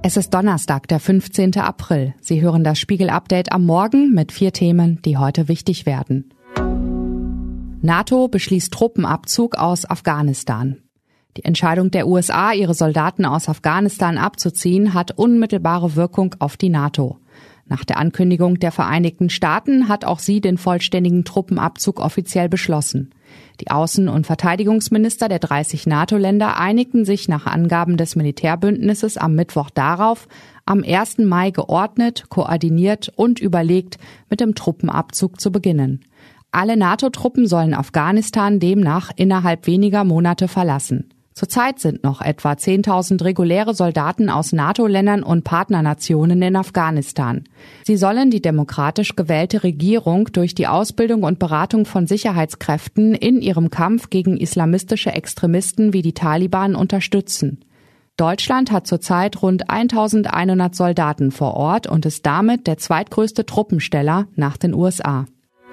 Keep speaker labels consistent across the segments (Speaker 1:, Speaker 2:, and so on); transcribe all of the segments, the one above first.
Speaker 1: Es ist Donnerstag, der 15. April. Sie hören das Spiegel-Update am Morgen mit 4 Themen, die heute wichtig werden. NATO beschließt Truppenabzug aus Afghanistan. Die Entscheidung der USA, ihre Soldaten aus Afghanistan abzuziehen, hat unmittelbare Wirkung auf die NATO. Nach der Ankündigung der Vereinigten Staaten hat auch sie den vollständigen Truppenabzug offiziell beschlossen. Die Außen- und Verteidigungsminister der 30 NATO-Länder einigten sich nach Angaben des Militärbündnisses am Mittwoch darauf, am 1. Mai geordnet, koordiniert und überlegt mit dem Truppenabzug zu beginnen. Alle NATO-Truppen sollen Afghanistan demnach innerhalb weniger Monate verlassen. Zurzeit sind noch etwa 10.000 reguläre Soldaten aus NATO-Ländern und Partnernationen in Afghanistan. Sie sollen die demokratisch gewählte Regierung durch die Ausbildung und Beratung von Sicherheitskräften in ihrem Kampf gegen islamistische Extremisten wie die Taliban unterstützen. Deutschland hat zurzeit rund 1.100 Soldaten vor Ort und ist damit der zweitgrößte Truppensteller nach den USA.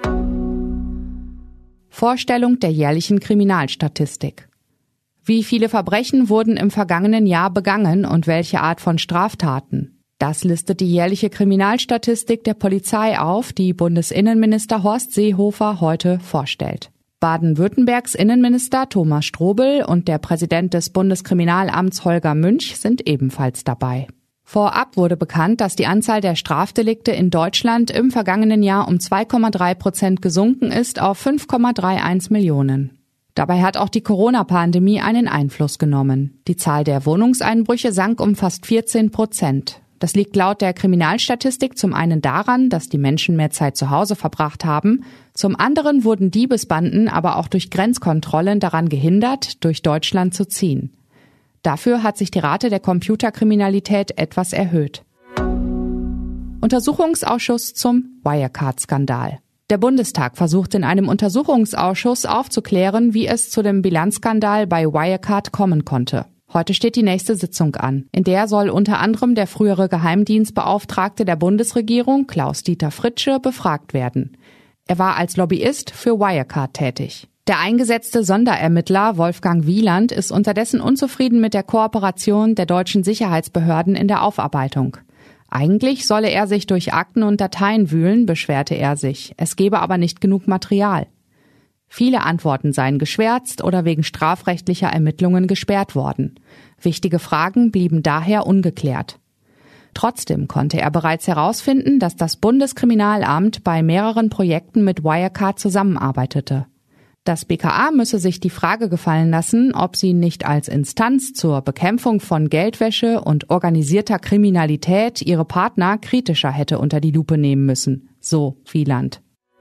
Speaker 1: Vorstellung der jährlichen Kriminalstatistik. Wie viele Verbrechen wurden im vergangenen Jahr begangen und welche Art von Straftaten? Das listet die jährliche Kriminalstatistik der Polizei auf, die Bundesinnenminister Horst Seehofer heute vorstellt. Baden-Württembergs Innenminister Thomas Strobel und der Präsident des Bundeskriminalamts Holger Münch sind ebenfalls dabei. Vorab wurde bekannt, dass die Anzahl der Strafdelikte in Deutschland im vergangenen Jahr um 2,3% gesunken ist auf 5,31 Millionen. Dabei hat auch die Corona-Pandemie einen Einfluss genommen. Die Zahl der Wohnungseinbrüche sank um fast 14%. Das liegt laut der Kriminalstatistik zum einen daran, dass die Menschen mehr Zeit zu Hause verbracht haben. Zum anderen wurden Diebesbanden aber auch durch Grenzkontrollen daran gehindert, durch Deutschland zu ziehen. Dafür hat sich die Rate der Computerkriminalität etwas erhöht. Untersuchungsausschuss zum Wirecard-Skandal. Der Bundestag versucht in einem Untersuchungsausschuss aufzuklären, wie es zu dem Bilanzskandal bei Wirecard kommen konnte. Heute steht die nächste Sitzung an. In der soll unter anderem der frühere Geheimdienstbeauftragte der Bundesregierung, Klaus-Dieter Fritsche, befragt werden. Er war als Lobbyist für Wirecard tätig. Der eingesetzte Sonderermittler Wolfgang Wieland ist unterdessen unzufrieden mit der Kooperation der deutschen Sicherheitsbehörden in der Aufarbeitung. Eigentlich solle er sich durch Akten und Dateien wühlen, beschwerte er sich. Es gebe aber nicht genug Material. Viele Antworten seien geschwärzt oder wegen strafrechtlicher Ermittlungen gesperrt worden. Wichtige Fragen blieben daher ungeklärt. Trotzdem konnte er bereits herausfinden, dass das Bundeskriminalamt bei mehreren Projekten mit Wirecard zusammenarbeitete. Das BKA müsse sich die Frage gefallen lassen, ob sie nicht als Instanz zur Bekämpfung von Geldwäsche und organisierter Kriminalität ihre Partner kritischer hätte unter die Lupe nehmen müssen, so Wieland.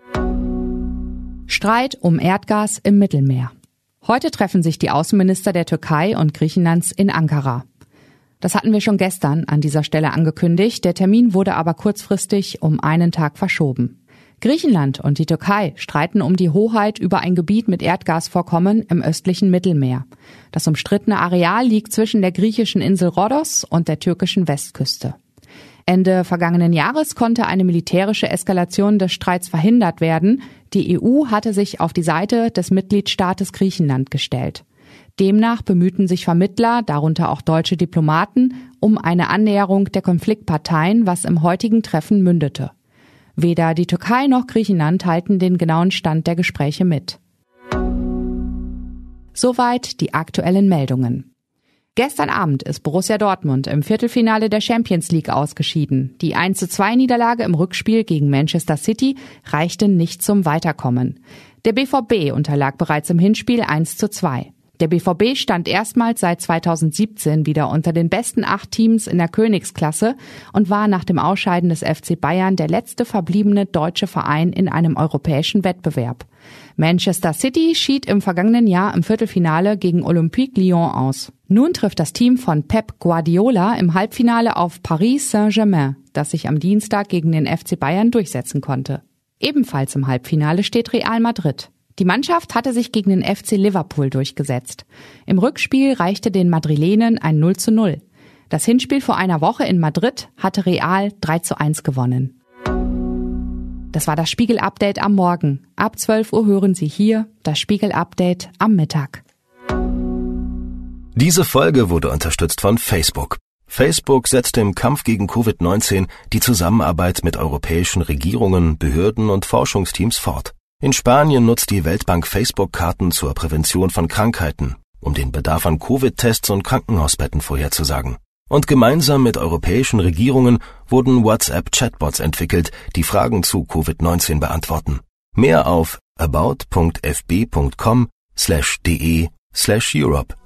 Speaker 1: Streit um Erdgas im Mittelmeer. Heute treffen sich die Außenminister der Türkei und Griechenlands in Ankara. Das hatten wir schon gestern an dieser Stelle angekündigt, der Termin wurde aber kurzfristig um einen Tag verschoben. Griechenland und die Türkei streiten um die Hoheit über ein Gebiet mit Erdgasvorkommen im östlichen Mittelmeer. Das umstrittene Areal liegt zwischen der griechischen Insel Rhodos und der türkischen Westküste. Ende vergangenen Jahres konnte eine militärische Eskalation des Streits verhindert werden. Die EU hatte sich auf die Seite des Mitgliedstaates Griechenland gestellt. Demnach bemühten sich Vermittler, darunter auch deutsche Diplomaten, um eine Annäherung der Konfliktparteien, was im heutigen Treffen mündete. Weder die Türkei noch Griechenland halten den genauen Stand der Gespräche mit. Soweit die aktuellen Meldungen. Gestern Abend ist Borussia Dortmund im Viertelfinale der Champions League ausgeschieden. Die 1:2-Niederlage im Rückspiel gegen Manchester City reichte nicht zum Weiterkommen. Der BVB unterlag bereits im Hinspiel 1:2. Der BVB stand erstmals seit 2017 wieder unter den besten 8 Teams in der Königsklasse und war nach dem Ausscheiden des FC Bayern der letzte verbliebene deutsche Verein in einem europäischen Wettbewerb. Manchester City schied im vergangenen Jahr im Viertelfinale gegen Olympique Lyon aus. Nun trifft das Team von Pep Guardiola im Halbfinale auf Paris Saint-Germain, das sich am Dienstag gegen den FC Bayern durchsetzen konnte. Ebenfalls im Halbfinale steht Real Madrid. Die Mannschaft hatte sich gegen den FC Liverpool durchgesetzt. Im Rückspiel reichte den Madrilenen ein 0:0. Das Hinspiel vor einer Woche in Madrid hatte Real 3:1 gewonnen. Das war das Spiegel-Update am Morgen. Ab 12 Uhr hören Sie hier das Spiegel-Update am Mittag.
Speaker 2: Diese Folge wurde unterstützt von Facebook. Facebook setzt im Kampf gegen Covid-19 die Zusammenarbeit mit europäischen Regierungen, Behörden und Forschungsteams fort. In Spanien nutzt die Weltbank Facebook-Karten zur Prävention von Krankheiten, um den Bedarf an Covid-Tests und Krankenhausbetten vorherzusagen. Und gemeinsam mit europäischen Regierungen wurden WhatsApp-Chatbots entwickelt, die Fragen zu Covid-19 beantworten. Mehr auf about.fb.com/de/Europe.